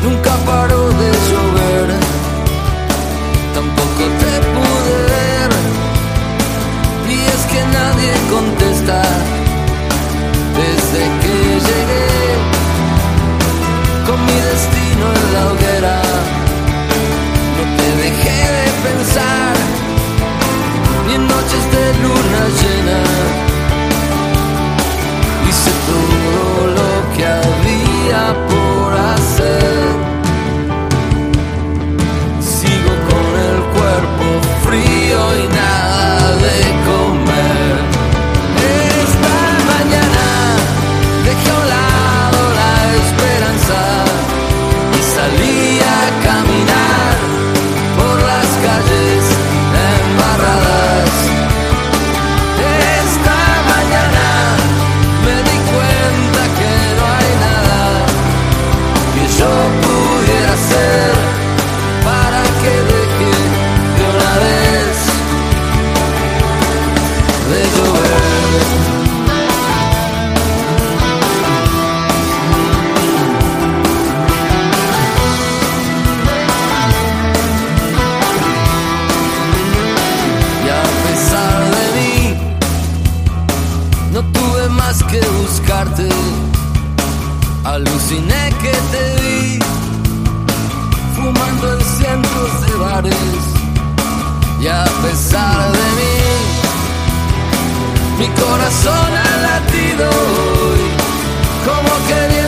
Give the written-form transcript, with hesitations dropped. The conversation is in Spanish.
nunca paró de llover, tampoco te pude ver. Y es que nadie contesta desde que llegué, con mi destino en la hoguera. No te dejé de pensar, y en noches de luna llena hice todo lo que había por hacer. Sigo con el cuerpo frío y nada de comer. Esta mañana dejé a un lado la esperanza y salí a caminar por las calles embarradas. Esta mañana me di cuenta que no hay nada que yo pudiera hacer para que deje de una vez de llover. Y a pesar de mí, no tuve más que buscarte. Aluciné que te vi fumando en cientos de bares. Y a pesar de mí, mi corazón ha latido hoy como quería.